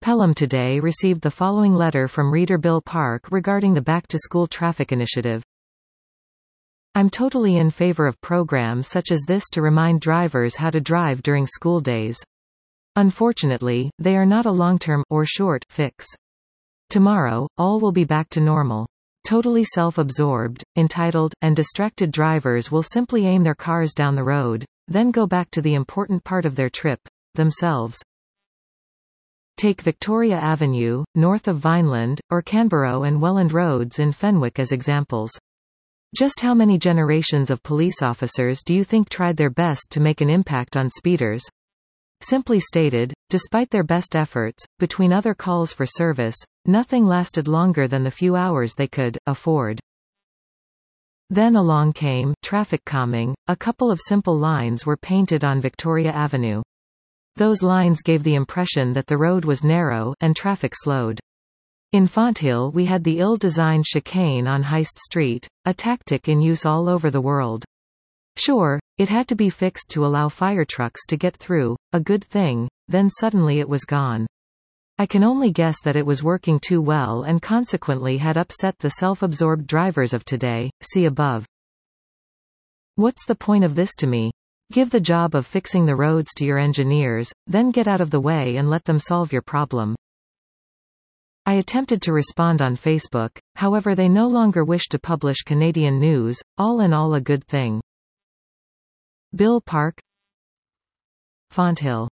Pelham today received the following letter from reader Bill Park regarding the Back to School Traffic Initiative. I'm totally in favor of programs such as this to remind drivers how to drive during school days. Unfortunately, they are not a long-term, or short, fix. Tomorrow, all will be back to normal. Totally self-absorbed, entitled, and distracted drivers will simply aim their cars down the road, then go back to the important part of their trip, themselves. Take Victoria Avenue, north of Vineland, or Canberra and Welland Roads in Fenwick as examples. Just how many generations of police officers do you think tried their best to make an impact on speeders? Simply stated, despite their best efforts, between other calls for service, nothing lasted longer than the few hours they could afford. Then along came traffic calming. A couple of simple lines were painted on Victoria Avenue. Those lines gave the impression that the road was narrow, and traffic slowed. In Fonthill we had the ill-designed chicane on Heist Street, a tactic in use all over the world. Sure, it had to be fixed to allow fire trucks to get through, a good thing, then suddenly it was gone. I can only guess that it was working too well and consequently had upset the self-absorbed drivers of today, see above. What's the point of this to me? Give the job of fixing the roads to your engineers, then get out of the way and let them solve your problem. I attempted to respond on Facebook, however they no longer wish to publish Canadian news, all in all a good thing. Bill Park, Fonthill.